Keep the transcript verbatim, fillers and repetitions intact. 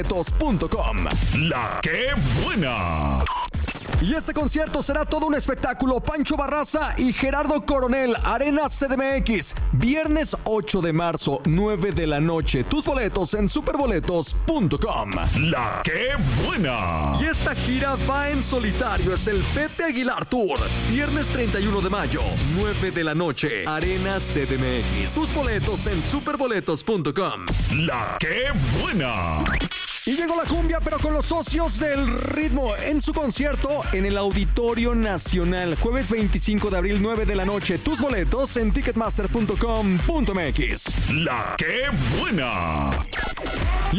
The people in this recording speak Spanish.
punto com. La que buena. Y este concierto será todo un espectáculo. Pancho Barraza y Gerardo Coronel, Arena C D M X, viernes ocho de marzo, nueve de la noche. Tus boletos en superboletos punto com. La que buena. Y esta gira va en solitario, es el Pepe Aguilar Tour. Viernes treinta y uno de mayo, nueve de la noche, Arena C D M X. Tus boletos en superboletos punto com. La que buena. Y llegó la cumbia, pero con los socios del ritmo en su concierto en el Auditorio Nacional. Jueves veinticinco de abril, nueve de la noche. Tus boletos en ticketmaster punto com punto m x. La que buena.